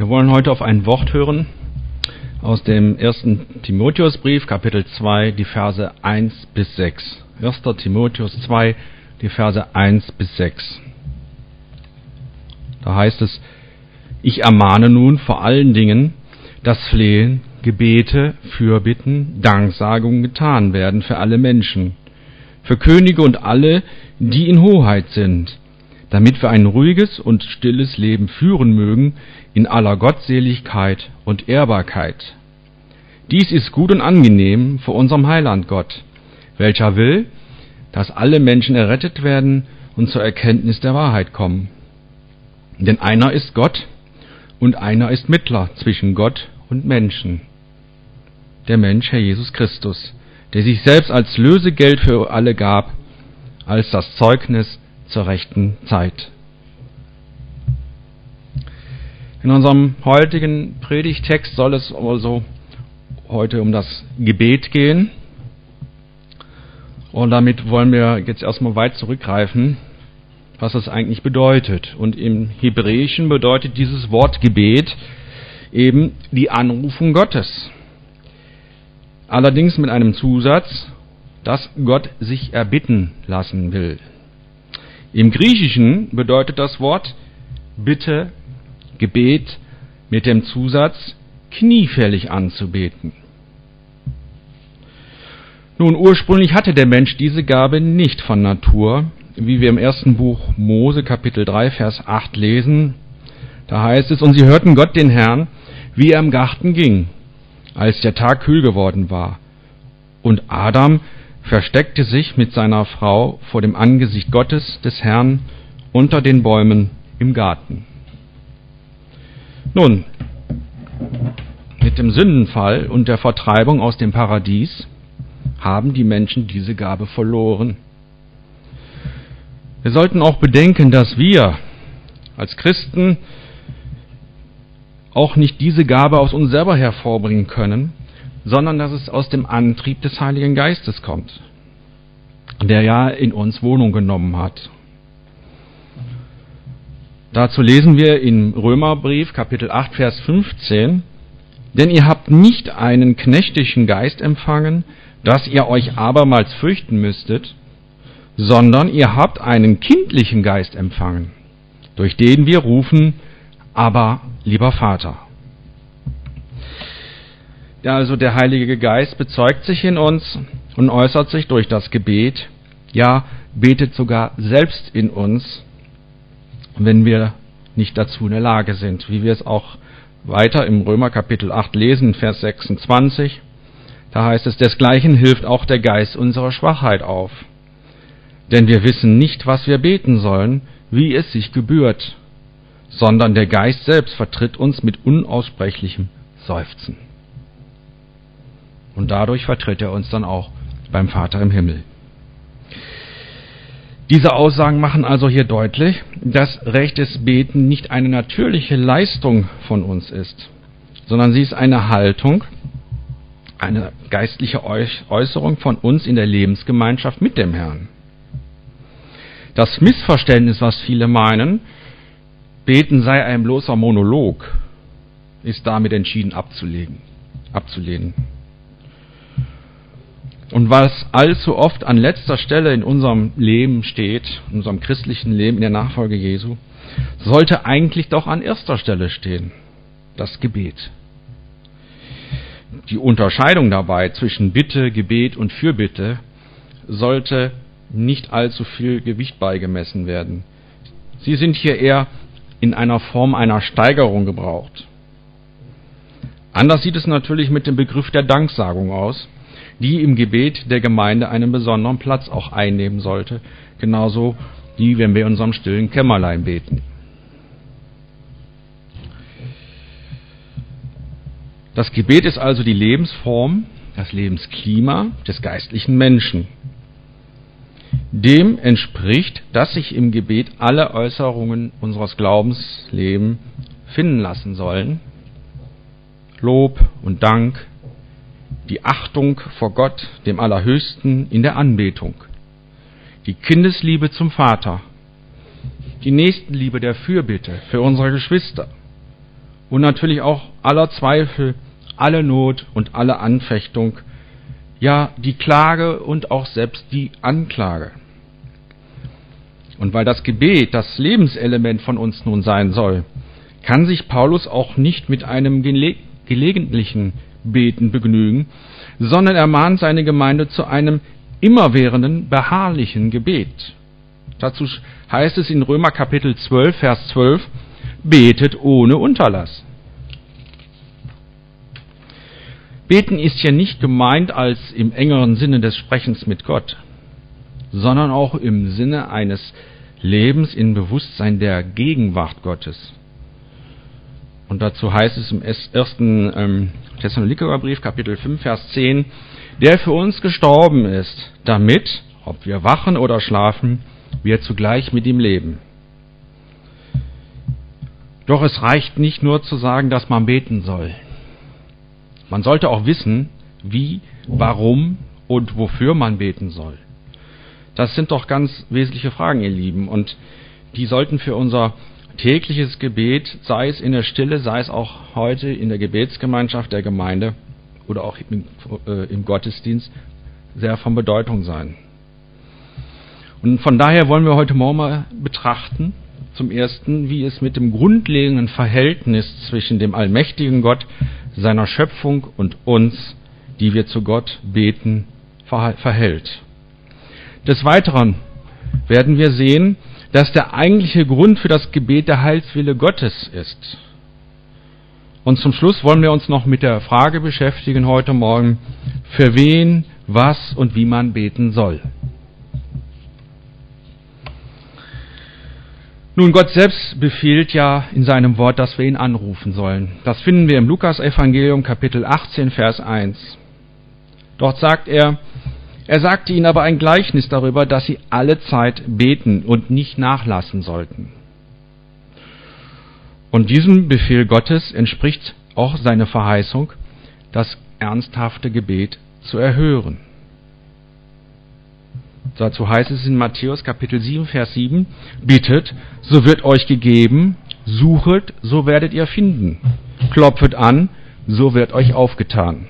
Wir wollen heute auf ein Wort hören aus dem 1. Timotheusbrief, Kapitel 2, die Verse 1 bis 6. 1. Timotheus 2, die Verse 1 bis 6. Da heißt es: Ich ermahne nun vor allen Dingen, dass Flehen, Gebete, Fürbitten, Danksagungen getan werden für alle Menschen, für Könige und alle, die in Hoheit sind, damit wir ein ruhiges und stilles Leben führen mögen, in aller Gottseligkeit und Ehrbarkeit. Dies ist gut und angenehm vor unserem Heiland Gott, welcher will, dass alle Menschen errettet werden und zur Erkenntnis der Wahrheit kommen. Denn einer ist Gott und einer ist Mittler zwischen Gott und Menschen, der Mensch, Herr Jesus Christus, der sich selbst als Lösegeld für alle gab, als das Zeugnis zur rechten Zeit. In unserem heutigen Predigtext soll es also heute um das Gebet gehen. Und damit wollen wir jetzt erstmal weit zurückgreifen, was das eigentlich bedeutet. Und im Hebräischen bedeutet dieses Wort Gebet eben die Anrufung Gottes. Allerdings mit einem Zusatz, dass Gott sich erbitten lassen will. Im Griechischen bedeutet das Wort Bitte, Gebet mit dem Zusatz kniefällig anzubeten. Nun, ursprünglich hatte der Mensch diese Gabe nicht von Natur, wie wir im 1. Buch Mose, Kapitel 3, Vers 8 lesen. Da heißt es: Und sie hörten Gott, den Herrn, wie er im Garten ging, als der Tag kühl geworden war. Und Adam versteckte sich mit seiner Frau vor dem Angesicht Gottes, des Herrn, unter den Bäumen im Garten. Nun, mit dem Sündenfall und der Vertreibung aus dem Paradies haben die Menschen diese Gabe verloren. Wir sollten auch bedenken, dass wir als Christen auch nicht diese Gabe aus uns selber hervorbringen können, sondern dass es aus dem Antrieb des Heiligen Geistes kommt, der ja in uns Wohnung genommen hat. Dazu lesen wir im Römerbrief, Kapitel 8, Vers 15: Denn ihr habt nicht einen knechtischen Geist empfangen, dass ihr euch abermals fürchten müsstet, sondern ihr habt einen kindlichen Geist empfangen, durch den wir rufen: Aber, lieber Vater. Ja, also der Heilige Geist bezeugt sich in uns und äußert sich durch das Gebet, ja, betet sogar selbst in uns, wenn wir nicht dazu in der Lage sind, wie wir es auch weiter im Römer Kapitel 8 lesen, Vers 26. Da heißt es: Desgleichen hilft auch der Geist unserer Schwachheit auf. Denn wir wissen nicht, was wir beten sollen, wie es sich gebührt, sondern der Geist selbst vertritt uns mit unaussprechlichem Seufzen. Und dadurch vertritt er uns dann auch beim Vater im Himmel. Diese Aussagen machen also hier deutlich, dass rechtes Beten nicht eine natürliche Leistung von uns ist, sondern sie ist eine Haltung, eine geistliche Äußerung von uns in der Lebensgemeinschaft mit dem Herrn. Das Missverständnis, was viele meinen, Beten sei ein bloßer Monolog, ist damit entschieden abzulehnen. Und was allzu oft an letzter Stelle in unserem Leben steht, in unserem christlichen Leben, in der Nachfolge Jesu, sollte eigentlich doch an erster Stelle stehen: das Gebet. Die Unterscheidung dabei zwischen Bitte, Gebet und Fürbitte sollte nicht allzu viel Gewicht beigemessen werden. Sie sind hier eher in einer Form einer Steigerung gebraucht. Anders sieht es natürlich mit dem Begriff der Danksagung aus, die im Gebet der Gemeinde einen besonderen Platz auch einnehmen sollte, genauso wie wenn wir in unserem stillen Kämmerlein beten. Das Gebet ist also die Lebensform, das Lebensklima des geistlichen Menschen. Dem entspricht, dass sich im Gebet alle Äußerungen unseres Glaubenslebens finden lassen sollen: Lob und Dank, die Achtung vor Gott, dem Allerhöchsten, in der Anbetung, die Kindesliebe zum Vater, die Nächstenliebe der Fürbitte für unsere Geschwister und natürlich auch aller Zweifel, alle Not und alle Anfechtung, ja die Klage und auch selbst die Anklage. Und weil das Gebet das Lebenselement von uns nun sein soll, kann sich Paulus auch nicht mit einem gelegentlichen Beten begnügen, sondern er mahnt seine Gemeinde zu einem immerwährenden, beharrlichen Gebet. Dazu heißt es in Römer Kapitel 12, Vers 12, betet ohne Unterlass. Beten ist hier nicht gemeint als im engeren Sinne des Sprechens mit Gott, sondern auch im Sinne eines Lebens in Bewusstsein der Gegenwart Gottes. Und dazu heißt es im 1. Thessalonikerbrief, Kapitel 5, Vers 10, der für uns gestorben ist, damit, ob wir wachen oder schlafen, wir zugleich mit ihm leben. Doch es reicht nicht nur zu sagen, dass man beten soll. Man sollte auch wissen, wie, warum und wofür man beten soll. Das sind doch ganz wesentliche Fragen, ihr Lieben, und die sollten für unser tägliches Gebet, sei es in der Stille, sei es auch heute in der Gebetsgemeinschaft der Gemeinde oder auch im Gottesdienst, sehr von Bedeutung sein. Und von daher wollen wir heute Morgen mal betrachten, zum Ersten, wie es mit dem grundlegenden Verhältnis zwischen dem allmächtigen Gott, seiner Schöpfung und uns, die wir zu Gott beten, verhält. Des Weiteren werden wir sehen, dass der eigentliche Grund für das Gebet der Heilswille Gottes ist. Und zum Schluss wollen wir uns noch mit der Frage beschäftigen heute Morgen, für wen, was und wie man beten soll. Nun, Gott selbst befiehlt ja in seinem Wort, dass wir ihn anrufen sollen. Das finden wir im Lukas-Evangelium, Kapitel 18, Vers 1. Dort sagt er sagte ihnen aber ein Gleichnis darüber, dass sie alle Zeit beten und nicht nachlassen sollten. Und diesem Befehl Gottes entspricht auch seine Verheißung, das ernsthafte Gebet zu erhören. Dazu heißt es in Matthäus Kapitel 7, Vers 7, bittet, so wird euch gegeben, suchet, so werdet ihr finden, klopfet an, so wird euch aufgetan.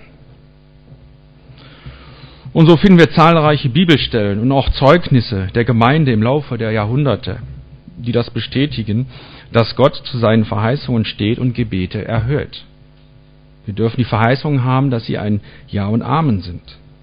Und so finden wir zahlreiche Bibelstellen und auch Zeugnisse der Gemeinde im Laufe der Jahrhunderte, die das bestätigen, dass Gott zu seinen Verheißungen steht und Gebete erhört. Wir dürfen die Verheißungen haben, dass sie ein Ja und Amen sind.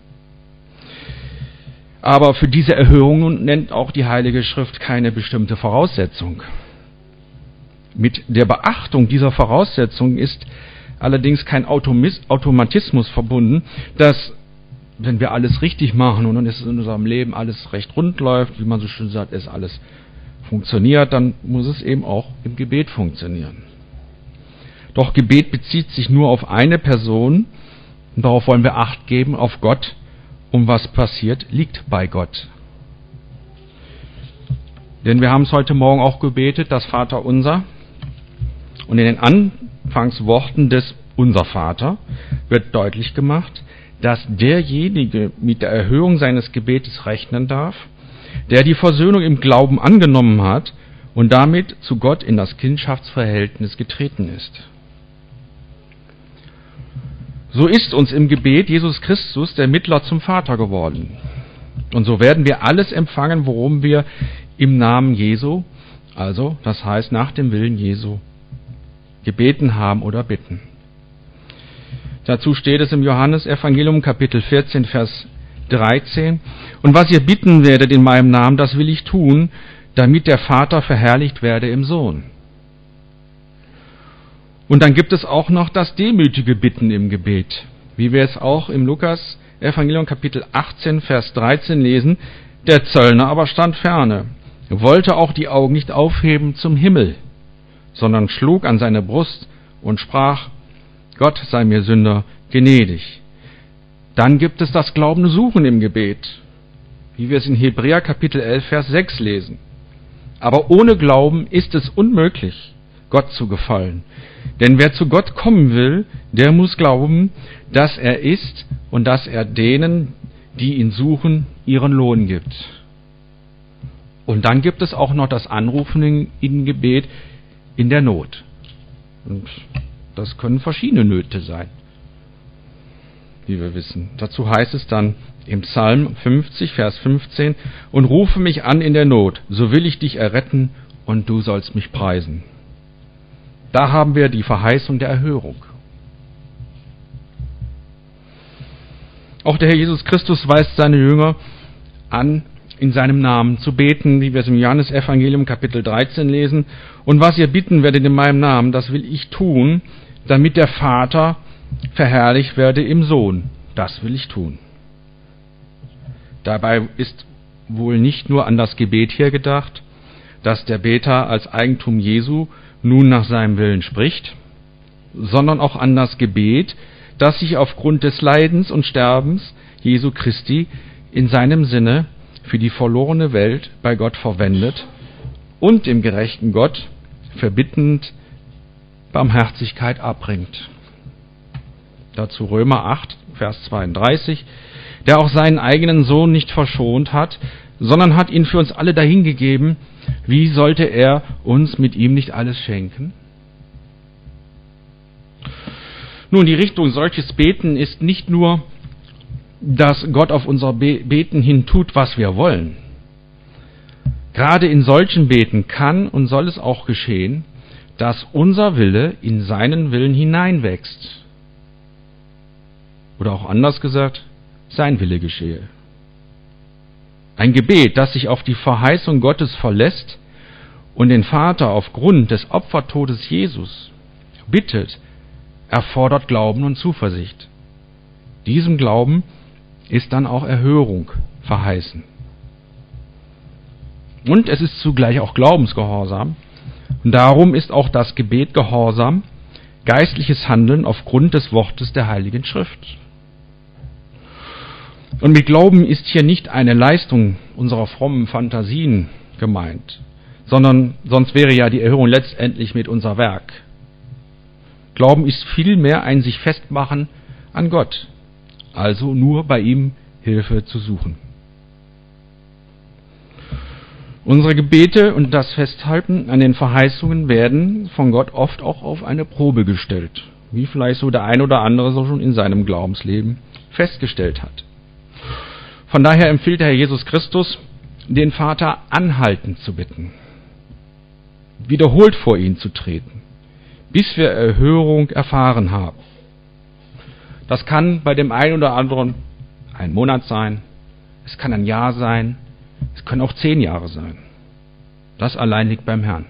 Aber für diese Erhörungen nennt auch die Heilige Schrift keine bestimmte Voraussetzung. Mit der Beachtung dieser Voraussetzung ist allerdings kein Automatismus verbunden, dass, wenn wir alles richtig machen und es in unserem Leben alles recht rund läuft, wie man so schön sagt, es alles funktioniert, dann muss es eben auch im Gebet funktionieren. Doch Gebet bezieht sich nur auf eine Person und darauf wollen wir Acht geben, auf Gott. Und was passiert, liegt bei Gott. Denn wir haben es heute Morgen auch gebetet, das Vaterunser. Und in den Anfangsworten des Unser Vater wird deutlich gemacht, dass derjenige mit der Erhöhung seines Gebetes rechnen darf, der die Versöhnung im Glauben angenommen hat und damit zu Gott in das Kindschaftsverhältnis getreten ist. So ist uns im Gebet Jesus Christus der Mittler zum Vater geworden. Und so werden wir alles empfangen, worum wir im Namen Jesu, also das heißt nach dem Willen Jesu, gebeten haben oder bitten. Dazu steht es im Johannesevangelium Kapitel 14, Vers 13. Und was ihr bitten werdet in meinem Namen, das will ich tun, damit der Vater verherrlicht werde im Sohn. Und dann gibt es auch noch das demütige Bitten im Gebet, wie wir es auch im Lukas-Evangelium Kapitel 18, Vers 13 lesen. Der Zöllner aber stand ferne, wollte auch die Augen nicht aufheben zum Himmel, sondern schlug an seine Brust und sprach, Gott sei mir Sünder gnädig. Dann gibt es das glaubende Suchen im Gebet, wie wir es in Hebräer Kapitel 11, Vers 6 lesen. Aber ohne Glauben ist es unmöglich, Gott zu gefallen. Denn wer zu Gott kommen will, der muss glauben, dass er ist und dass er denen, die ihn suchen, ihren Lohn gibt. Und dann gibt es auch noch das Anrufen in Gebet in der Not. Und das können verschiedene Nöte sein, wie wir wissen. Dazu heißt es dann im Psalm 50, Vers 15, und rufe mich an in der Not, so will ich dich erretten und du sollst mich preisen. Da haben wir die Verheißung der Erhörung. Auch der Herr Jesus Christus weist seine Jünger an, in seinem Namen zu beten, wie wir es im Johannesevangelium Kapitel 13 lesen. Und was ihr bitten werdet in meinem Namen, das will ich tun, damit der Vater verherrlicht werde im Sohn. Das will ich tun. Dabei ist wohl nicht nur an das Gebet hier gedacht, dass der Beter als Eigentum Jesu nun nach seinem Willen spricht, sondern auch an das Gebet, das sich aufgrund des Leidens und Sterbens Jesu Christi in seinem Sinne für die verlorene Welt bei Gott verwendet und dem gerechten Gott verbittend Barmherzigkeit abbringt. Dazu Römer 8, Vers 32, der auch seinen eigenen Sohn nicht verschont hat, sondern hat ihn für uns alle dahingegeben. Wie sollte er uns mit ihm nicht alles schenken? Nun, die Richtung solches Beten ist nicht nur, dass Gott auf unser Beten hin tut, was wir wollen. Gerade in solchen Beten kann und soll es auch geschehen, dass unser Wille in seinen Willen hineinwächst. Oder auch anders gesagt, sein Wille geschehe. Ein Gebet, das sich auf die Verheißung Gottes verlässt und den Vater aufgrund des Opfertodes Jesus bittet, erfordert Glauben und Zuversicht. Diesem Glauben ist dann auch Erhörung verheißen. Und es ist zugleich auch Glaubensgehorsam. Und darum ist auch das Gebet Gehorsam, geistliches Handeln aufgrund des Wortes der Heiligen Schrift. Und mit Glauben ist hier nicht eine Leistung unserer frommen Fantasien gemeint, sondern sonst wäre ja die Erhörung letztendlich mit unser Werk. Glauben ist vielmehr ein sich festmachen an Gott, also nur bei ihm Hilfe zu suchen. Unsere Gebete und das Festhalten an den Verheißungen werden von Gott oft auch auf eine Probe gestellt, wie vielleicht so der ein oder andere so schon in seinem Glaubensleben festgestellt hat. Von daher empfiehlt der Herr Jesus Christus, den Vater anhaltend zu bitten, wiederholt vor ihn zu treten, bis wir Erhörung erfahren haben. Das kann bei dem einen oder anderen ein Monat sein, es kann ein Jahr sein, es können auch 10 Jahre sein. Das allein liegt beim Herrn.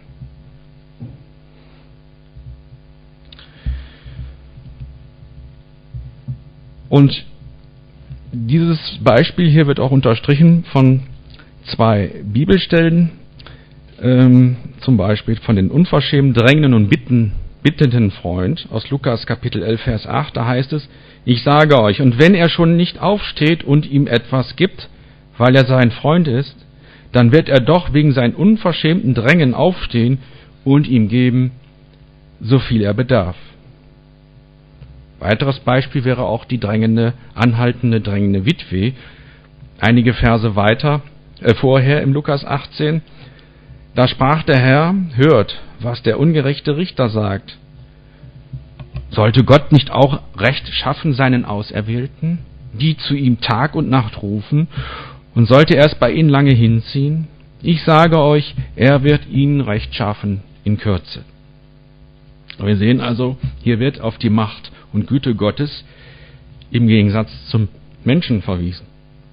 Und dieses Beispiel hier wird auch unterstrichen von 2 Bibelstellen, zum Beispiel von den unverschämt drängenden und bittenden Freund aus Lukas Kapitel 11, Vers 8, da heißt es, ich sage euch, und wenn er schon nicht aufsteht und ihm etwas gibt, weil er sein Freund ist, dann wird er doch wegen seinen unverschämten Drängen aufstehen und ihm geben, so viel er bedarf. Weiteres Beispiel wäre auch die anhaltende drängende Witwe. Einige Verse vorher im Lukas 18, da sprach der Herr, hört, was der ungerechte Richter sagt. Sollte Gott nicht auch Recht schaffen seinen Auserwählten, die zu ihm Tag und Nacht rufen, und sollte er es bei ihnen lange hinziehen? Ich sage euch, er wird ihnen Recht schaffen in Kürze. Wir sehen also, hier wird auf die Macht und Güte Gottes im Gegensatz zum Menschen verwiesen.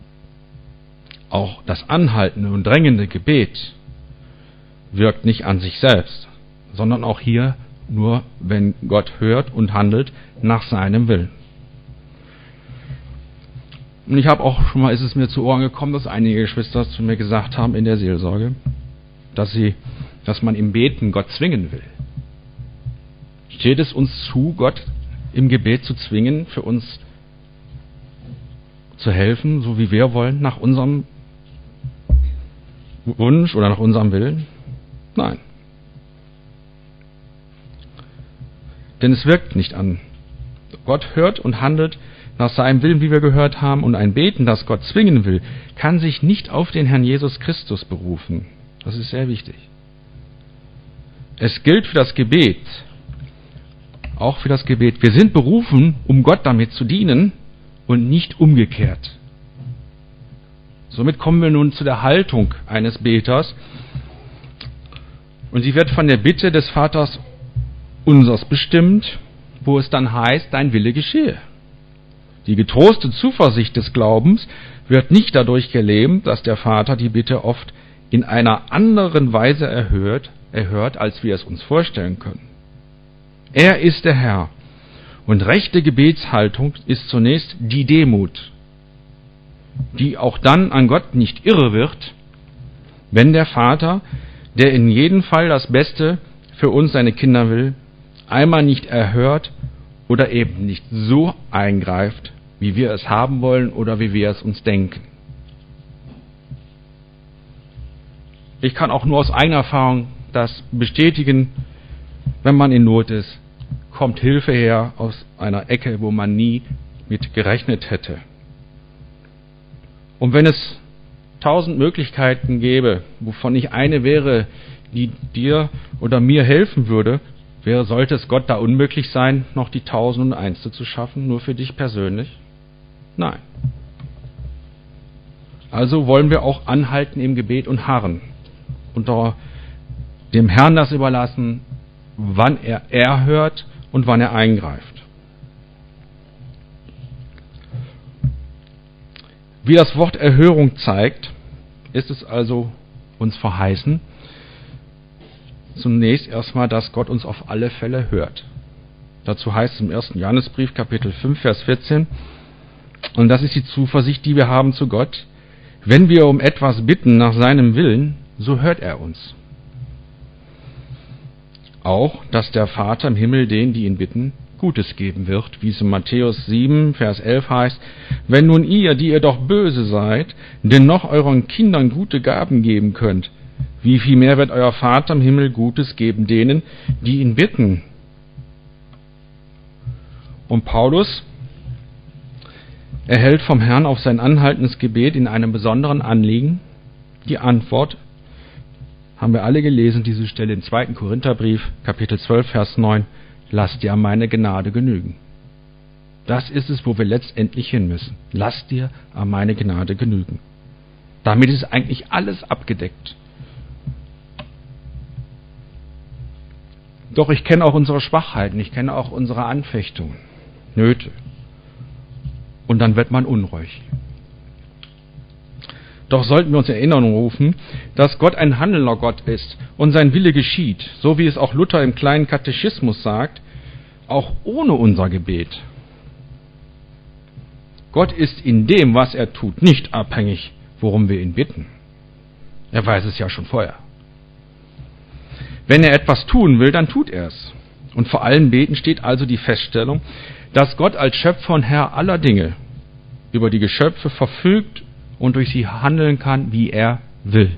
Auch das anhaltende und drängende Gebet wirkt nicht an sich selbst, sondern auch hier nur, wenn Gott hört und handelt nach seinem Willen. Und ich habe auch schon mal, ist es mir zu Ohren gekommen, dass einige Geschwister zu mir gesagt haben in der Seelsorge, dass man im Beten Gott zwingen will. Steht es uns zu, Gott im Gebet zu zwingen, für uns zu helfen, so wie wir wollen, nach unserem Wunsch oder nach unserem Willen? Nein. Denn es wirkt nicht an. Gott hört und handelt nach seinem Willen, wie wir gehört haben, und ein Beten, das Gott zwingen will, kann sich nicht auf den Herrn Jesus Christus berufen. Das ist sehr wichtig. Es gilt für das Gebet auch für das Gebet. Wir sind berufen, um Gott damit zu dienen und nicht umgekehrt. Somit kommen wir nun zu der Haltung eines Beters. Und sie wird von der Bitte des Vaters unsers bestimmt, wo es dann heißt, dein Wille geschehe. Die getroste Zuversicht des Glaubens wird nicht dadurch gelähmt, dass der Vater die Bitte oft in einer anderen Weise erhört, als wir es uns vorstellen können. Er ist der Herr. Und rechte Gebetshaltung ist zunächst die Demut, die auch dann an Gott nicht irre wird, wenn der Vater, der in jedem Fall das Beste für uns, seine Kinder will, einmal nicht erhört oder eben nicht so eingreift, wie wir es haben wollen oder wie wir es uns denken. Ich kann auch nur aus eigener Erfahrung das bestätigen, wenn man in Not ist, kommt Hilfe her aus einer Ecke, wo man nie mit gerechnet hätte. Und wenn es 1000 Möglichkeiten gäbe, wovon nicht eine wäre, die dir oder mir helfen würde, sollte es Gott da unmöglich sein, noch die 1001. zu schaffen, nur für dich persönlich? Nein. Also wollen wir auch anhalten im Gebet und harren und dem Herrn das überlassen, wann er hört und wann er eingreift. Wie das Wort Erhörung zeigt, ist es also uns verheißen, zunächst erstmal, dass Gott uns auf alle Fälle hört. Dazu heißt es im 1. Johannesbrief, Kapitel 5, Vers 14, und das ist die Zuversicht, die wir haben zu Gott: Wenn wir um etwas bitten nach seinem Willen, so hört er uns. Auch, dass der Vater im Himmel denen, die ihn bitten, Gutes geben wird, wie es in Matthäus 7, Vers 11 heißt: Wenn nun ihr, die ihr doch böse seid, dennoch euren Kindern gute Gaben geben könnt, wie viel mehr wird euer Vater im Himmel Gutes geben denen, die ihn bitten? Und Paulus erhält vom Herrn auf sein anhaltendes Gebet in einem besonderen Anliegen die Antwort, haben wir alle gelesen, diese Stelle im 2. Korintherbrief, Kapitel 12, Vers 9, lass dir meine Gnade genügen. Das ist es, wo wir letztendlich hin müssen. Lass dir meine Gnade genügen. Damit ist eigentlich alles abgedeckt. Doch ich kenne auch unsere Schwachheiten, ich kenne auch unsere Anfechtungen, Nöte. Und dann wird man unruhig. Doch sollten wir uns in Erinnerung rufen, dass Gott ein handelnder Gott ist und sein Wille geschieht, so wie es auch Luther im kleinen Katechismus sagt, auch ohne unser Gebet. Gott ist in dem, was er tut, nicht abhängig, worum wir ihn bitten. Er weiß es ja schon vorher. Wenn er etwas tun will, dann tut er es. Und vor allem Beten steht also die Feststellung, dass Gott als Schöpfer und Herr aller Dinge über die Geschöpfe verfügt und durch sie handeln kann, wie er will.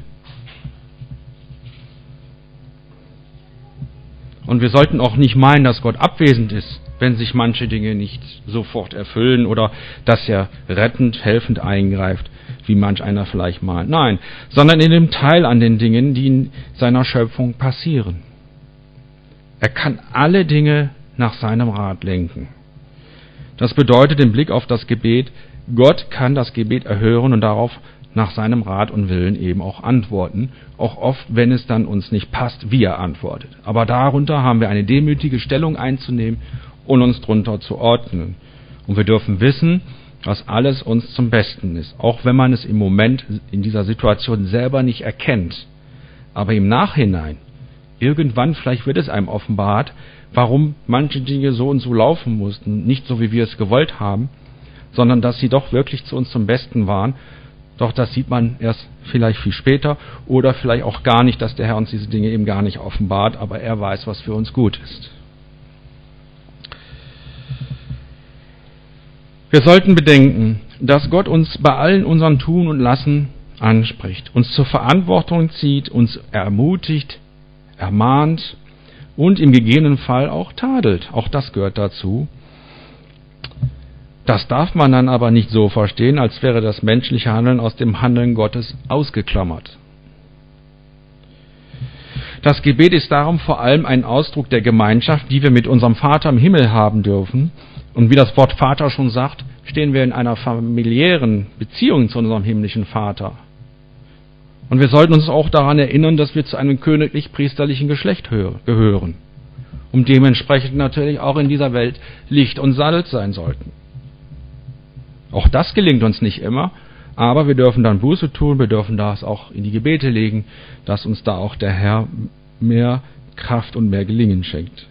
Und wir sollten auch nicht meinen, dass Gott abwesend ist, wenn sich manche Dinge nicht sofort erfüllen oder dass er rettend, helfend eingreift, wie manch einer vielleicht meint. Nein, sondern in dem Teil an den Dingen, die in seiner Schöpfung passieren. Er kann alle Dinge nach seinem Rat lenken. Das bedeutet im Blick auf das Gebet, Gott kann das Gebet erhören und darauf nach seinem Rat und Willen eben auch antworten, auch oft, wenn es dann uns nicht passt, wie er antwortet. Aber darunter haben wir eine demütige Stellung einzunehmen und uns drunter zu ordnen. Und wir dürfen wissen, dass alles uns zum Besten ist, auch wenn man es im Moment in dieser Situation selber nicht erkennt. Aber im Nachhinein, irgendwann vielleicht wird es einem offenbart, warum manche Dinge so und so laufen mussten, nicht so, wie wir es gewollt haben, sondern dass sie doch wirklich zu uns zum Besten waren. Doch das sieht man erst vielleicht viel später oder vielleicht auch gar nicht, dass der Herr uns diese Dinge eben gar nicht offenbart, aber er weiß, was für uns gut ist. Wir sollten bedenken, dass Gott uns bei allen unseren Tun und Lassen anspricht, uns zur Verantwortung zieht, uns ermutigt, ermahnt und im gegebenen Fall auch tadelt. Auch das gehört dazu. Das darf man dann aber nicht so verstehen, als wäre das menschliche Handeln aus dem Handeln Gottes ausgeklammert. Das Gebet ist darum vor allem ein Ausdruck der Gemeinschaft, die wir mit unserem Vater im Himmel haben dürfen. Und wie das Wort Vater schon sagt, stehen wir in einer familiären Beziehung zu unserem himmlischen Vater. Und wir sollten uns auch daran erinnern, dass wir zu einem königlich-priesterlichen Geschlecht gehören. Und dementsprechend natürlich auch in dieser Welt Licht und Salz sein sollten. Auch das gelingt uns nicht immer, aber wir dürfen dann Buße tun, wir dürfen das auch in die Gebete legen, dass uns da auch der Herr mehr Kraft und mehr Gelingen schenkt.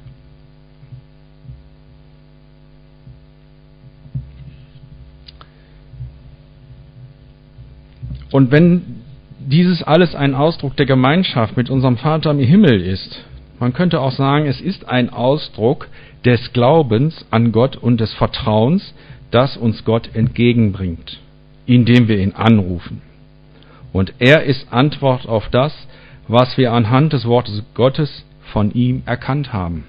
Und wenn dieses alles ein Ausdruck der Gemeinschaft mit unserem Vater im Himmel ist, man könnte auch sagen, es ist ein Ausdruck des Glaubens an Gott und des Vertrauens, das uns Gott entgegenbringt, indem wir ihn anrufen. Und er ist Antwort auf das, was wir anhand des Wortes Gottes von ihm erkannt haben.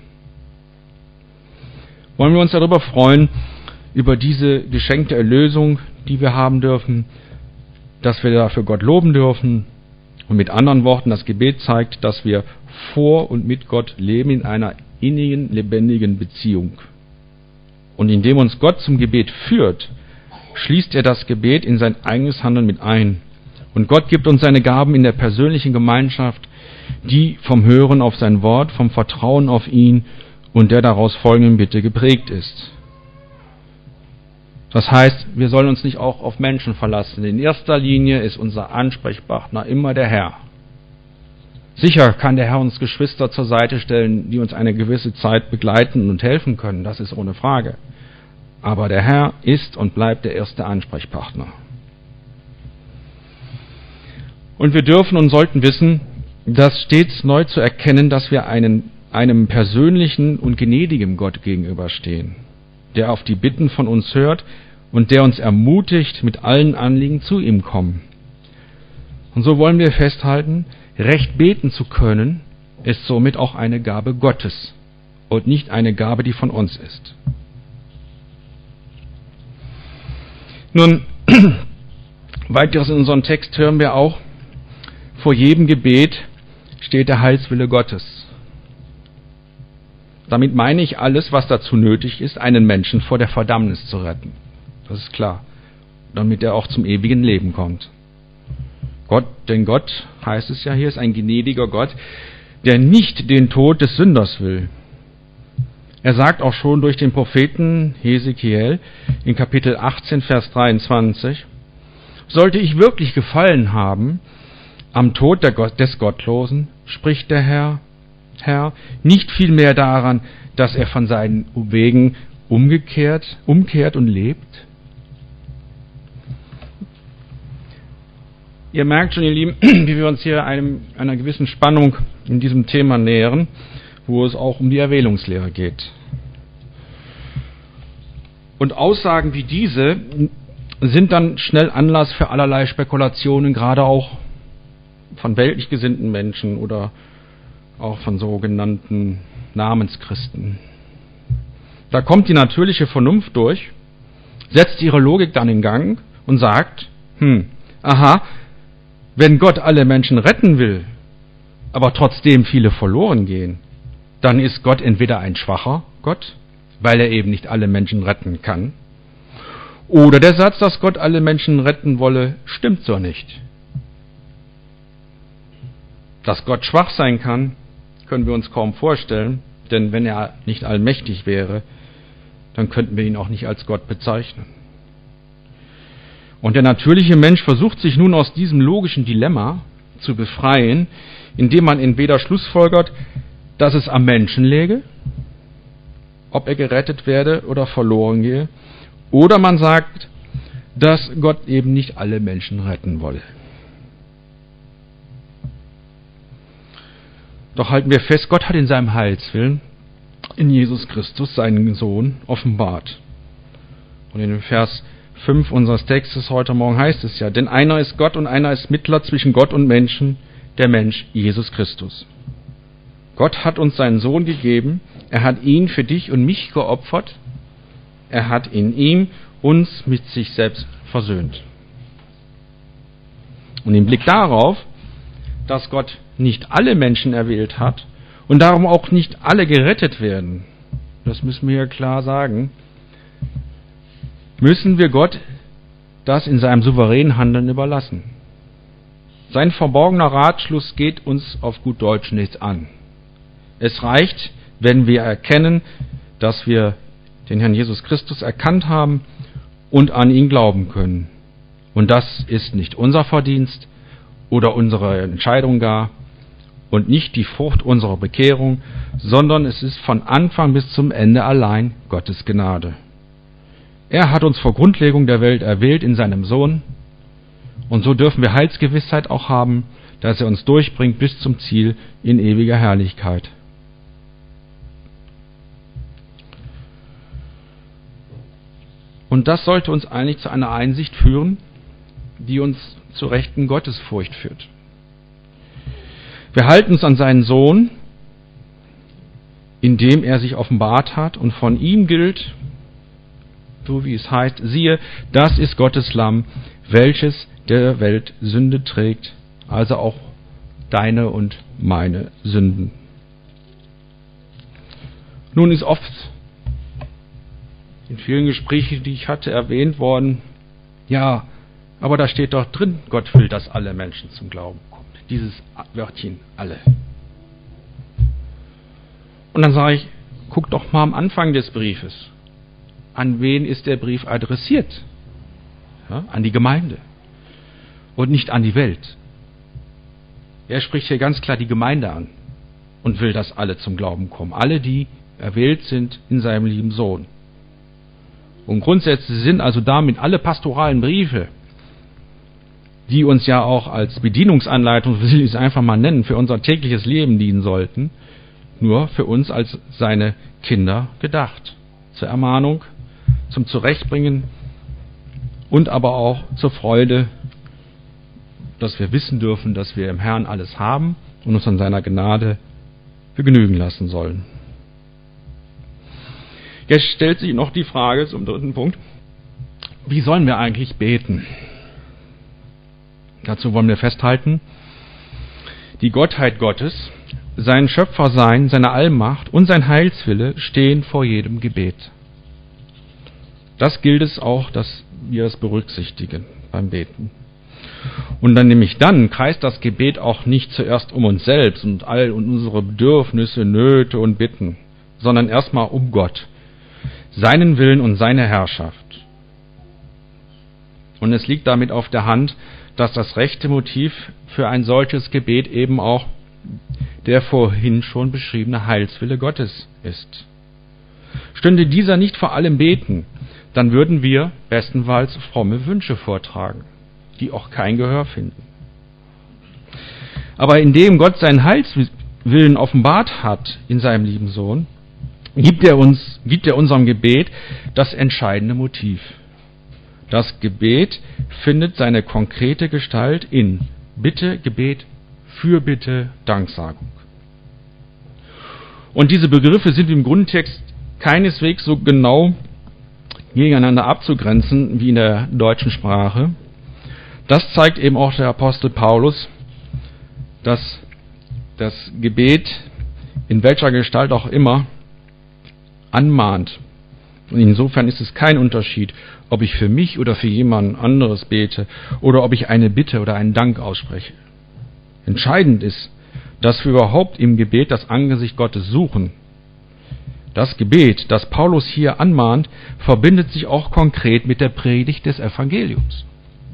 Wollen wir uns darüber freuen, über diese geschenkte Erlösung, die wir haben dürfen, dass wir dafür Gott loben dürfen. Und mit anderen Worten, das Gebet zeigt, dass wir vor und mit Gott leben in einer innigen, lebendigen Beziehung. Und indem uns Gott zum Gebet führt, schließt er das Gebet in sein eigenes Handeln mit ein. Und Gott gibt uns seine Gaben in der persönlichen Gemeinschaft, die vom Hören auf sein Wort, vom Vertrauen auf ihn und der daraus folgenden Bitte geprägt ist. Das heißt, wir sollen uns nicht auch auf Menschen verlassen. In erster Linie ist unser Ansprechpartner immer der Herr. Sicher kann der Herr uns Geschwister zur Seite stellen, die uns eine gewisse Zeit begleiten und helfen können. Das ist ohne Frage. Aber der Herr ist und bleibt der erste Ansprechpartner. Und wir dürfen und sollten wissen, dass stets neu zu erkennen, dass wir einem persönlichen und gnädigen Gott gegenüberstehen, der auf die Bitten von uns hört und der uns ermutigt, mit allen Anliegen zu ihm kommen. Und so wollen wir festhalten, recht beten zu können, ist somit auch eine Gabe Gottes und nicht eine Gabe, die von uns ist. Nun, weiteres in unserem Text hören wir auch, vor jedem Gebet steht der Heilswille Gottes. Damit meine ich alles, was dazu nötig ist, einen Menschen vor der Verdammnis zu retten. Das ist klar. Damit er auch zum ewigen Leben kommt. Denn Gott, heißt es ja hier, ist ein gnädiger Gott, der nicht den Tod des Sünders will. Er sagt auch schon durch den Propheten Hesekiel in Kapitel 18, Vers 23, sollte ich wirklich gefallen haben am Tod des Gottlosen, spricht der Herr, nicht vielmehr daran, dass er von seinen Wegen umkehrt und lebt? Ihr merkt schon, ihr Lieben, wie wir uns hier einer gewissen Spannung in diesem Thema nähern, wo es auch um die Erwählungslehre geht. Und Aussagen wie diese sind dann schnell Anlass für allerlei Spekulationen, gerade auch von weltlich gesinnten Menschen oder auch von sogenannten Namenschristen. Da kommt die natürliche Vernunft durch, setzt ihre Logik dann in Gang und sagt, wenn Gott alle Menschen retten will, aber trotzdem viele verloren gehen, dann ist Gott entweder ein schwacher Gott, weil er eben nicht alle Menschen retten kann, oder der Satz, dass Gott alle Menschen retten wolle, stimmt so nicht. Dass Gott schwach sein kann, können wir uns kaum vorstellen, denn wenn er nicht allmächtig wäre, dann könnten wir ihn auch nicht als Gott bezeichnen. Und der natürliche Mensch versucht sich nun aus diesem logischen Dilemma zu befreien, indem man entweder schlussfolgert, dass es am Menschen läge, ob er gerettet werde oder verloren gehe, oder man sagt, dass Gott eben nicht alle Menschen retten wolle. Doch halten wir fest, Gott hat in seinem Heilswillen in Jesus Christus, seinen Sohn, offenbart. Und in dem Vers 5 unseres Textes heute Morgen heißt es ja, denn einer ist Gott und einer ist Mittler zwischen Gott und Menschen, der Mensch Jesus Christus. Gott hat uns seinen Sohn gegeben, er hat ihn für dich und mich geopfert, er hat in ihm uns mit sich selbst versöhnt. Und im Blick darauf dass Gott nicht alle Menschen erwählt hat und darum auch nicht alle gerettet werden, das müssen wir ja klar sagen, müssen wir Gott das in seinem souveränen Handeln überlassen. Sein verborgener Ratschluss geht uns auf gut Deutsch nichts an. Es reicht, wenn wir erkennen, dass wir den Herrn Jesus Christus erkannt haben und an ihn glauben können. Und das ist nicht unser Verdienst oder unsere Entscheidung gar und nicht die Frucht unserer Bekehrung, sondern es ist von Anfang bis zum Ende allein Gottes Gnade. Er hat uns vor Grundlegung der Welt erwählt in seinem Sohn, und so dürfen wir Heilsgewissheit auch haben, dass er uns durchbringt bis zum Ziel in ewiger Herrlichkeit. Und das sollte uns eigentlich zu einer Einsicht führen, die uns zur rechten Gottesfurcht führt. Wir halten uns an seinen Sohn, indem er sich offenbart hat, und von ihm gilt, so wie es heißt, siehe, das ist Gottes Lamm, welches der Welt Sünde trägt, also auch deine und meine Sünden. Nun ist oft in vielen Gesprächen, die ich hatte, erwähnt worden, ja, aber da steht doch drin, Gott will, dass alle Menschen zum Glauben kommen. Dieses Wörtchen alle. Und dann sage ich, guck doch mal am Anfang des Briefes. An wen ist der Brief adressiert? Ja, an die Gemeinde und nicht an die Welt. Er spricht hier ganz klar die Gemeinde an und will, dass alle zum Glauben kommen. Alle, die erwählt sind in seinem lieben Sohn. Und grundsätzlich sind also damit alle pastoralen Briefe, die uns ja auch als Bedienungsanleitung, will ich es einfach mal nennen, für unser tägliches Leben dienen sollten, nur für uns als seine Kinder gedacht. Zur Ermahnung, zum Zurechtbringen und aber auch zur Freude, dass wir wissen dürfen, dass wir im Herrn alles haben und uns an seiner Gnade begnügen lassen sollen. Jetzt stellt sich noch die Frage zum dritten Punkt, wie sollen wir eigentlich beten? Dazu wollen wir festhalten, die Gottheit Gottes, sein Schöpfersein, seine Allmacht und sein Heilswille stehen vor jedem Gebet. Das gilt es auch, dass wir es berücksichtigen beim Beten. Und dann kreist das Gebet auch nicht zuerst um uns selbst und all unsere Bedürfnisse, Nöte und Bitten, sondern erstmal um Gott, seinen Willen und seine Herrschaft. Und es liegt damit auf der Hand, dass das rechte Motiv für ein solches Gebet eben auch der vorhin schon beschriebene Heilswille Gottes ist. Stünde dieser nicht vor allem Beten, dann würden wir bestenfalls fromme Wünsche vortragen, die auch kein Gehör finden. Aber indem Gott seinen Heilswillen offenbart hat in seinem lieben Sohn, gibt er unserem Gebet das entscheidende Motiv. Das Gebet findet seine konkrete Gestalt in Bitte, Gebet, Fürbitte, Danksagung. Und diese Begriffe sind im Grundtext keineswegs so genau gegeneinander abzugrenzen wie in der deutschen Sprache. Das zeigt eben auch der Apostel Paulus, dass das Gebet in welcher Gestalt auch immer anmahnt. Und insofern ist es kein Unterschied, ob ich für mich oder für jemanden anderes bete oder ob ich eine Bitte oder einen Dank ausspreche. Entscheidend ist, dass wir überhaupt im Gebet das Angesicht Gottes suchen. Das Gebet, das Paulus hier anmahnt, verbindet sich auch konkret mit der Predigt des Evangeliums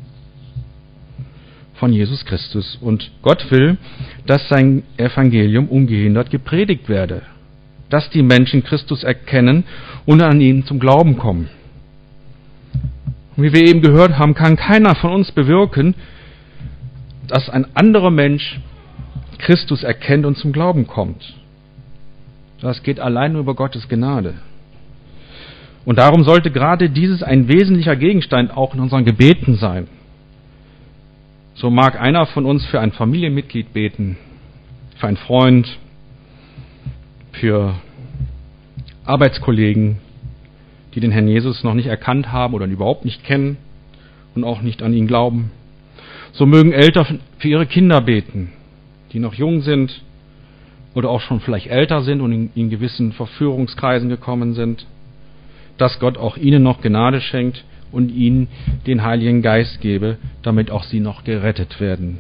von Jesus Christus. Und Gott will, dass sein Evangelium ungehindert gepredigt werde, dass die Menschen Christus erkennen und an ihn zum Glauben kommen. Und wie wir eben gehört haben, kann keiner von uns bewirken, dass ein anderer Mensch Christus erkennt und zum Glauben kommt. Das geht allein nur über Gottes Gnade. Und darum sollte gerade dieses ein wesentlicher Gegenstand auch in unseren Gebeten sein. So mag einer von uns für ein Familienmitglied beten, für einen Freund, für Arbeitskollegen, die den Herrn Jesus noch nicht erkannt haben oder ihn überhaupt nicht kennen und auch nicht an ihn glauben. So mögen Eltern für ihre Kinder beten die noch jung sind oder auch schon vielleicht älter sind und in gewissen Verführungskreisen gekommen sind, dass Gott auch ihnen noch Gnade schenkt und ihnen den Heiligen Geist gebe, damit auch sie noch gerettet werden.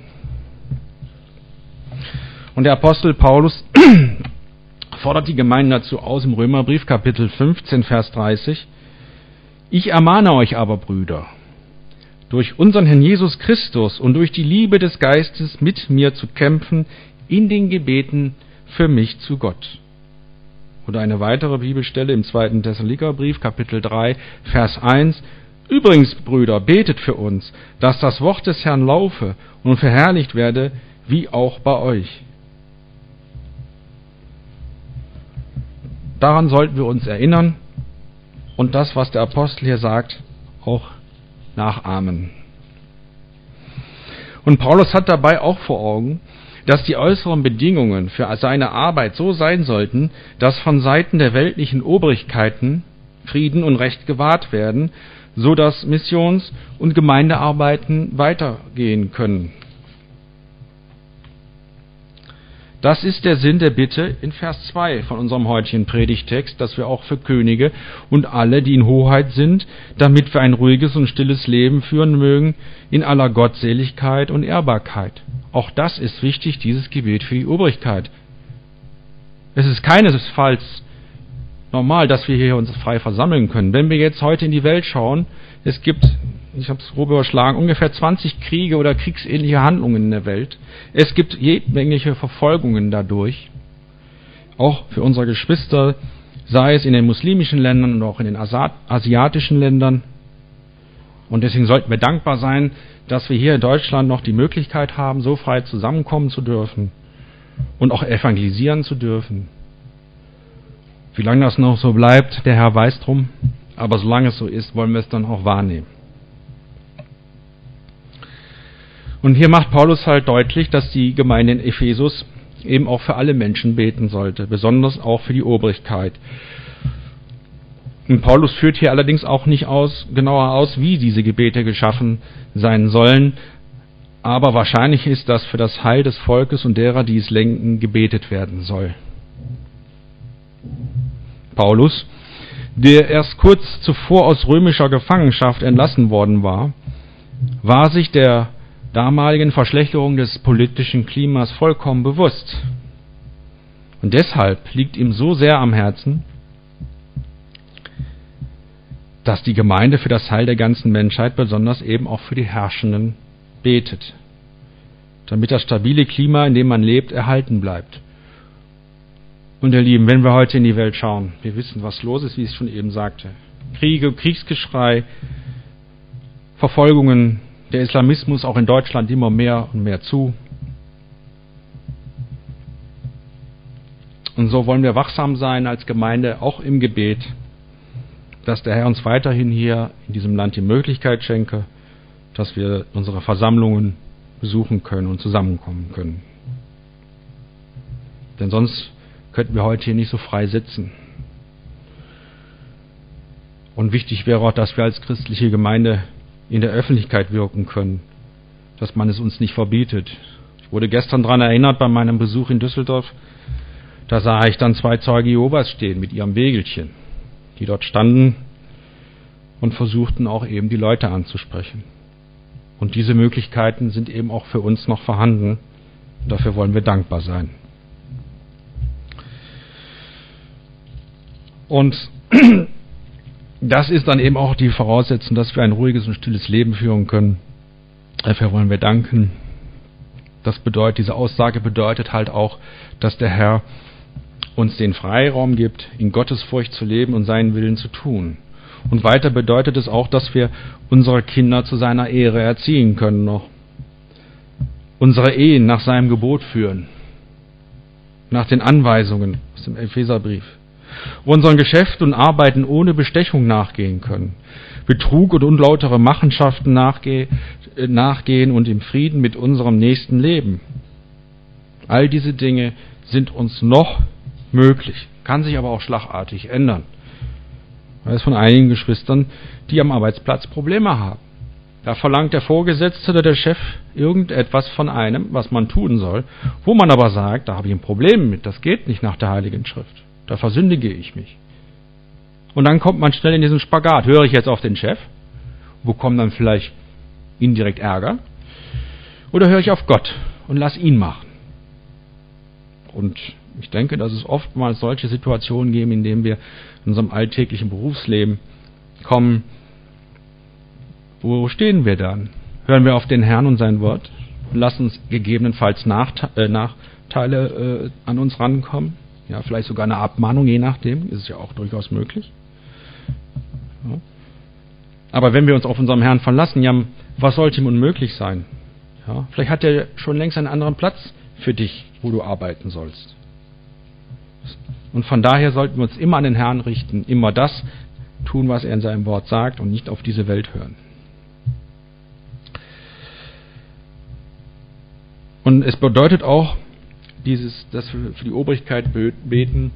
Und der Apostel Paulus fordert die Gemeinden dazu aus im Römerbrief Kapitel 15, Vers 30. Ich ermahne euch aber, Brüder, durch unseren Herrn Jesus Christus und durch die Liebe des Geistes mit mir zu kämpfen in den Gebeten für mich zu Gott. Oder eine weitere Bibelstelle im 2. Thessalonikerbrief, Kapitel 3, Vers 1. Übrigens, Brüder, betet für uns, dass das Wort des Herrn laufe und verherrlicht werde, wie auch bei euch. Daran sollten wir uns erinnern und das, was der Apostel hier sagt, auch nachahmen. Und Paulus hat dabei auch vor Augen, dass die äußeren Bedingungen für seine Arbeit so sein sollten, dass von Seiten der weltlichen Obrigkeiten Frieden und Recht gewahrt werden, so dass Missions- und Gemeindearbeiten weitergehen können. Das ist der Sinn der Bitte in Vers 2 von unserem heutigen Predigtext, dass wir auch für Könige und alle, die in Hoheit sind, damit wir ein ruhiges und stilles Leben führen mögen, in aller Gottseligkeit und Ehrbarkeit. Auch das ist wichtig, dieses Gebet für die Obrigkeit. Es ist keinesfalls normal, dass wir hier uns frei versammeln können. Wenn wir jetzt heute in die Welt schauen, es gibt, ich habe es grob überschlagen, ungefähr 20 Kriege oder kriegsähnliche Handlungen in der Welt. Es gibt jegliche Verfolgungen dadurch, auch für unsere Geschwister, sei es in den muslimischen Ländern und auch in den asiatischen Ländern. Und deswegen sollten wir dankbar sein, dass wir hier in Deutschland noch die Möglichkeit haben, so frei zusammenkommen zu dürfen und auch evangelisieren zu dürfen. Wie lange das noch so bleibt, der Herr weiß drum, aber solange es so ist, wollen wir es dann auch wahrnehmen. Und hier macht Paulus halt deutlich, dass die Gemeinde in Ephesus eben auch für alle Menschen beten sollte, besonders auch für die Obrigkeit. Und Paulus führt hier allerdings auch nicht genauer aus, wie diese Gebete geschaffen sein sollen, aber wahrscheinlich ist, dass für das Heil des Volkes und derer, die es lenken, gebetet werden soll. Paulus, der erst kurz zuvor aus römischer Gefangenschaft entlassen worden war, war sich der damaligen Verschlechterung des politischen Klimas vollkommen bewusst. Und deshalb liegt ihm so sehr am Herzen, dass die Gemeinde für das Heil der ganzen Menschheit, besonders eben auch für die Herrschenden, betet, damit das stabile Klima, in dem man lebt, erhalten bleibt. Und ihr Lieben, wenn wir heute in die Welt schauen, wir wissen, was los ist, wie ich es schon eben sagte. Kriege, Kriegsgeschrei, Verfolgungen, der Islamismus auch in Deutschland immer mehr und mehr zu. Und so wollen wir wachsam sein als Gemeinde, auch im Gebet, dass der Herr uns weiterhin hier in diesem Land die Möglichkeit schenke, dass wir unsere Versammlungen besuchen können und zusammenkommen können. Denn sonst könnten wir heute hier nicht so frei sitzen. Und wichtig wäre auch, dass wir als christliche Gemeinde in der Öffentlichkeit wirken können, dass man es uns nicht verbietet. Ich wurde gestern daran erinnert bei meinem Besuch in Düsseldorf, da sah ich dann 2 Zeugen Jehovas stehen mit ihrem Wägelchen, die dort standen und versuchten auch eben die Leute anzusprechen. Und diese Möglichkeiten sind eben auch für uns noch vorhanden. Dafür wollen wir dankbar sein. Und das ist dann eben auch die Voraussetzung, dass wir ein ruhiges und stilles Leben führen können. Dafür wollen wir danken. Diese Aussage bedeutet halt auch, dass der Herr uns den Freiraum gibt, in Gottesfurcht zu leben und seinen Willen zu tun. Und weiter bedeutet es auch, dass wir unsere Kinder zu seiner Ehre erziehen können noch. Unsere Ehen nach seinem Gebot führen. Nach den Anweisungen aus dem Epheserbrief. Unseren Geschäften und Arbeiten ohne Bestechung nachgehen können. Betrug und unlautere Machenschaften nachgehen und im Frieden mit unserem Nächsten leben. All diese Dinge sind uns noch möglich, kann sich aber auch schlagartig ändern. Ich weiß von einigen Geschwistern, die am Arbeitsplatz Probleme haben. Da verlangt der Vorgesetzte oder der Chef irgendetwas von einem, was man tun soll, wo man aber sagt, da habe ich ein Problem mit, das geht nicht nach der Heiligen Schrift. Da versündige ich mich. Und dann kommt man schnell in diesen Spagat. Höre ich jetzt auf den Chef? Wo kommt dann vielleicht indirekt Ärger? Oder höre ich auf Gott und lass ihn machen? Und ich denke, dass es oftmals solche Situationen geben, in denen wir in unserem alltäglichen Berufsleben kommen. Wo stehen wir dann? Hören wir auf den Herrn und sein Wort und lassen uns gegebenenfalls Nachteile an uns rankommen? Ja, vielleicht sogar eine Abmahnung, je nachdem, ist es ja auch durchaus möglich. Ja. Aber wenn wir uns auf unseren Herrn verlassen, ja, was sollte ihm unmöglich sein? Ja, vielleicht hat er schon längst einen anderen Platz für dich, wo du arbeiten sollst. Und von daher sollten wir uns immer an den Herrn richten, immer das tun, was er in seinem Wort sagt und nicht auf diese Welt hören. Und es bedeutet auch, dass wir für die Obrigkeit beten,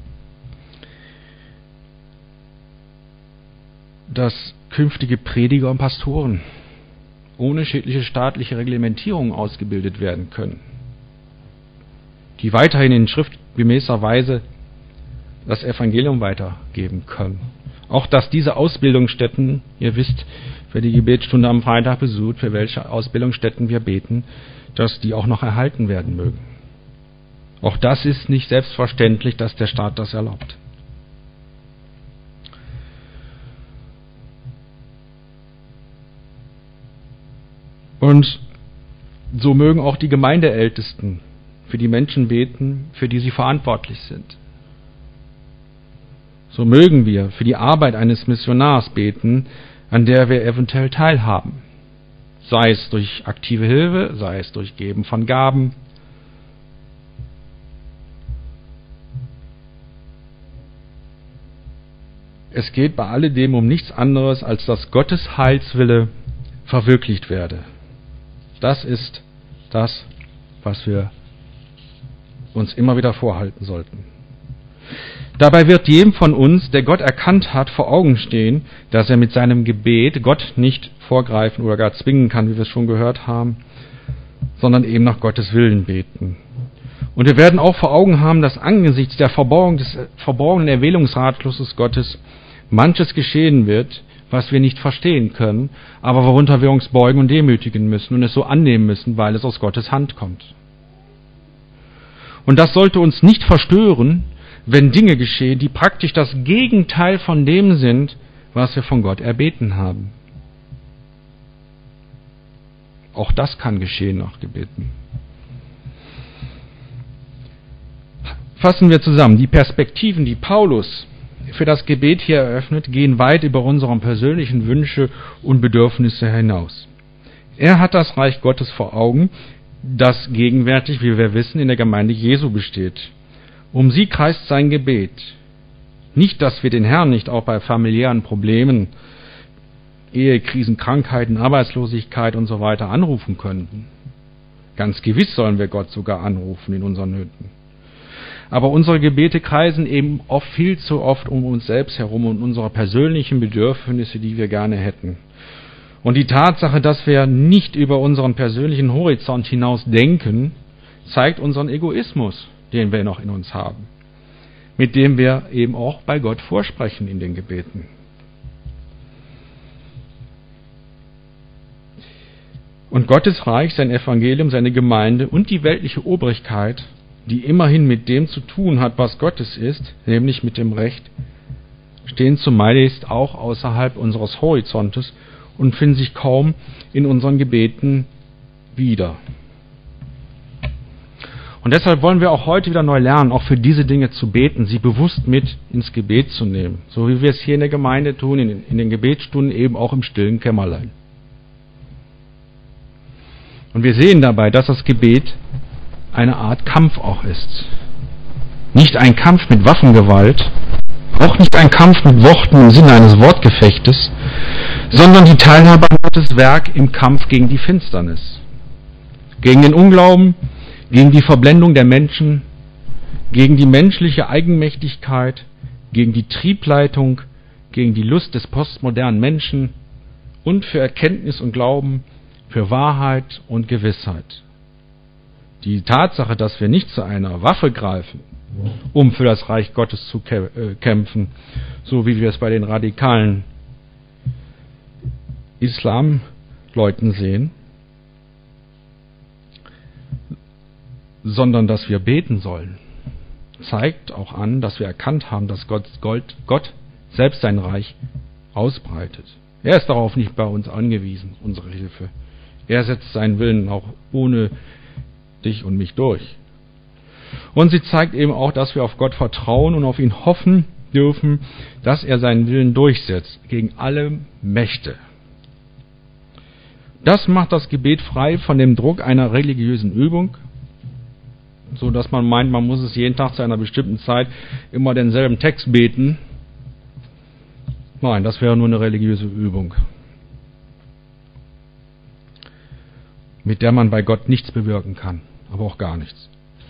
dass künftige Prediger und Pastoren ohne schädliche staatliche Reglementierung ausgebildet werden können, die weiterhin in schriftgemäßer Weise das Evangelium weitergeben können. Auch dass diese Ausbildungsstätten, ihr wisst, wer die Gebetsstunde am Freitag besucht, für welche Ausbildungsstätten wir beten, dass die auch noch erhalten werden mögen. Auch das ist nicht selbstverständlich, dass der Staat das erlaubt. Und so mögen auch die Gemeindeältesten für die Menschen beten, für die sie verantwortlich sind. So mögen wir für die Arbeit eines Missionars beten, an der wir eventuell teilhaben. Sei es durch aktive Hilfe, sei es durch Geben von Gaben. Es geht bei alledem um nichts anderes, als dass Gottes Heilswille verwirklicht werde. Das ist das, was wir uns immer wieder vorhalten sollten. Dabei wird jedem von uns, der Gott erkannt hat, vor Augen stehen, dass er mit seinem Gebet Gott nicht vorgreifen oder gar zwingen kann, wie wir es schon gehört haben, sondern eben nach Gottes Willen beten. Und wir werden auch vor Augen haben, dass angesichts des verborgenen Erwählungsratschlusses Gottes manches geschehen wird, was wir nicht verstehen können, aber worunter wir uns beugen und demütigen müssen und es so annehmen müssen, weil es aus Gottes Hand kommt. Und das sollte uns nicht verstören, wenn Dinge geschehen, die praktisch das Gegenteil von dem sind, was wir von Gott erbeten haben. Auch das kann geschehen nach Gebeten. Fassen wir zusammen. Die Perspektiven, die Paulus für das Gebet hier eröffnet, gehen weit über unsere persönlichen Wünsche und Bedürfnisse hinaus. Er hat das Reich Gottes vor Augen, das gegenwärtig, wie wir wissen, in der Gemeinde Jesu besteht. Um sie kreist sein Gebet. Nicht, dass wir den Herrn nicht auch bei familiären Problemen, Ehekrisen, Krankheiten, Arbeitslosigkeit und so weiter anrufen könnten. Ganz gewiss sollen wir Gott sogar anrufen in unseren Nöten. Aber unsere Gebete kreisen eben viel zu oft um uns selbst herum und unsere persönlichen Bedürfnisse, die wir gerne hätten. Und die Tatsache, dass wir nicht über unseren persönlichen Horizont hinaus denken, zeigt unseren Egoismus, den wir noch in uns haben, mit dem wir eben auch bei Gott vorsprechen in den Gebeten. Und Gottes Reich, sein Evangelium, seine Gemeinde und die weltliche Obrigkeit, die immerhin mit dem zu tun hat, was Gottes ist, nämlich mit dem Recht, stehen zumeist auch außerhalb unseres Horizontes und finden sich kaum in unseren Gebeten wieder. Und deshalb wollen wir auch heute wieder neu lernen, auch für diese Dinge zu beten, sie bewusst mit ins Gebet zu nehmen, so wie wir es hier in der Gemeinde tun, in den Gebetsstunden, eben auch im stillen Kämmerlein. Und wir sehen dabei, dass das Gebet eine Art Kampf auch ist. Nicht ein Kampf mit Waffengewalt, auch nicht ein Kampf mit Worten im Sinne eines Wortgefechtes, sondern die Teilhabe an Gottes Werk im Kampf gegen die Finsternis, gegen den Unglauben, gegen die Verblendung der Menschen, gegen die menschliche Eigenmächtigkeit, gegen die Triebleitung, gegen die Lust des postmodernen Menschen und für Erkenntnis und Glauben, für Wahrheit und Gewissheit. Die Tatsache, dass wir nicht zu einer Waffe greifen, um für das Reich Gottes zu kämpfen, so wie wir es bei den radikalen Islamleuten sehen, sondern dass wir beten sollen, zeigt auch an, dass wir erkannt haben, dass Gott selbst sein Reich ausbreitet. Er ist darauf nicht bei uns angewiesen, unsere Hilfe. Er setzt seinen Willen auch ohne dich und mich durch. Und sie zeigt eben auch, dass wir auf Gott vertrauen und auf ihn hoffen dürfen, dass er seinen Willen durchsetzt gegen alle Mächte. Das macht das Gebet frei von dem Druck einer religiösen Übung, so dass man meint, man muss es jeden Tag zu einer bestimmten Zeit immer denselben Text beten. Nein, das wäre nur eine religiöse Übung, mit der man bei Gott nichts bewirken kann, aber auch gar nichts.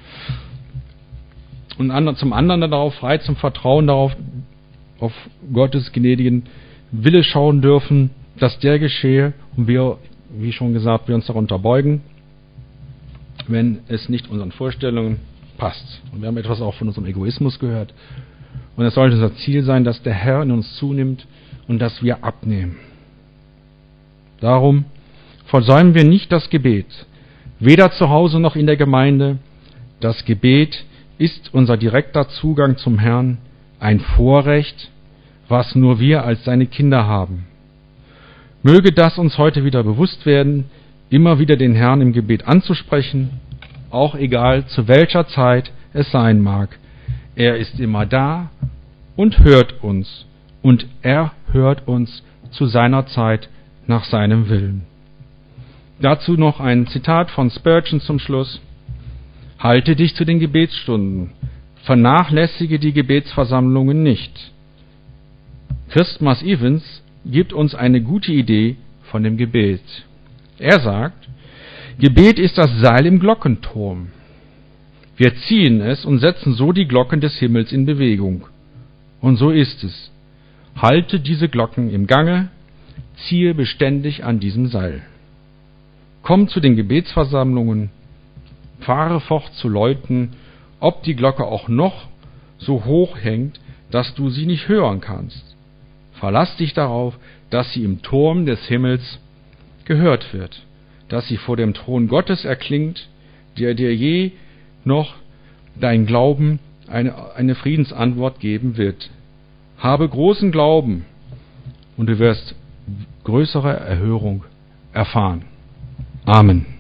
Und zum anderen darauf frei zum Vertrauen darauf, auf Gottes gnädigen Wille schauen dürfen, dass der geschehe und wir, wie schon gesagt, wir uns darunter beugen, wenn es nicht unseren Vorstellungen passt. Und wir haben etwas auch von unserem Egoismus gehört. Und es sollte unser Ziel sein, dass der Herr in uns zunimmt und dass wir abnehmen. Darum versäumen wir nicht das Gebet, weder zu Hause noch in der Gemeinde. Das Gebet ist unser direkter Zugang zum Herrn, ein Vorrecht, was nur wir als seine Kinder haben. Möge das uns heute wieder bewusst werden, immer wieder den Herrn im Gebet anzusprechen, auch egal zu welcher Zeit es sein mag. Er ist immer da und hört uns, und er hört uns zu seiner Zeit nach seinem Willen. Dazu noch ein Zitat von Spurgeon zum Schluss. Halte dich zu den Gebetsstunden, vernachlässige die Gebetsversammlungen nicht. Christmas Evans gibt uns eine gute Idee von dem Gebet. Er sagt, Gebet ist das Seil im Glockenturm. Wir ziehen es und setzen so die Glocken des Himmels in Bewegung. Und so ist es. Halte diese Glocken im Gange, ziehe beständig an diesem Seil. Komm zu den Gebetsversammlungen, fahre fort zu läuten, ob die Glocke auch noch so hoch hängt, dass du sie nicht hören kannst. Verlass dich darauf, dass sie im Turm des Himmels gehört wird, dass sie vor dem Thron Gottes erklingt, der dir je noch dein Glauben eine Friedensantwort geben wird. Habe großen Glauben und du wirst größere Erhörung erfahren. Amen.